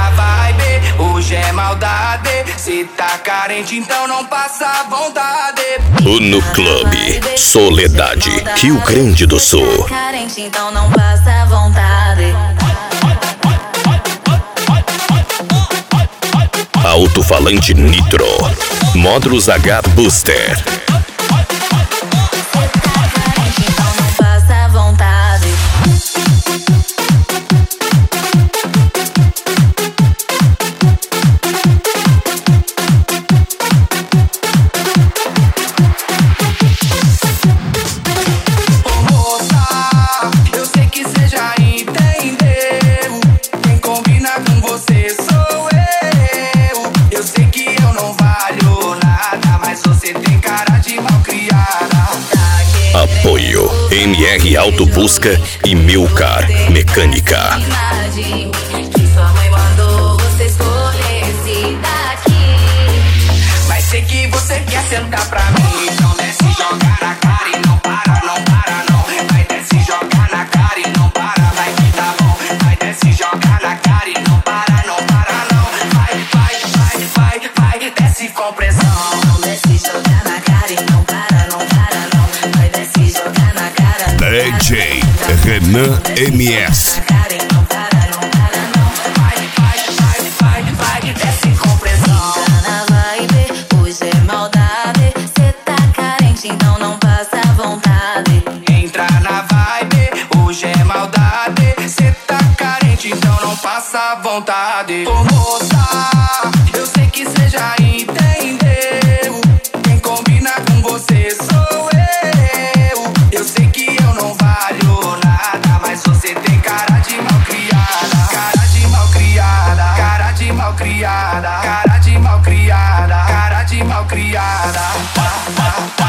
na vibe, hoje é maldade. Cê tá carente, então não passa vontade. No Clube Soledade, Rio Grande do Sul. Carente, então não passa vontade. Alto-falante Nitro, Módulos H Booster. Então não passa vontade. Ô moça, eu sei que cê já entendeu. Quem combina com você sou eu. Eu sei que eu não valho nada, mas você tem cara de malcriada. Apoio MR Auto Busca e Milcar Mecânica. Imagem que sua mãe mandou você escolher esse daqui. Mas sei que você quer sentar pra mim, então desce e joga na cara e não para, não para não. Vai desce e joga na cara e não para, vai que tá bom. Vai desce e joga na cara e não para, não para não. Vai, desce com pressão. Não desce e joga na cara e não para, não para não. Vai desce e joga na cara. DJ Renan MS. Na cara e não para, não para não. Vai, desce com pressão. Tá na vibe, hoje é maldade. Cê tá carente, então não passa vontade. Entra na vibe, hoje é maldade. Cê tá carente, então não passa vontade. Ô moça, eu sei que cê já entendeu. Quem combina com você sou eu. Eu sei que eu não valho nada, mas você tem cara de malcriada. Cara de malcriada, cara de malcriada, cara de malcriada, cara de malcriada.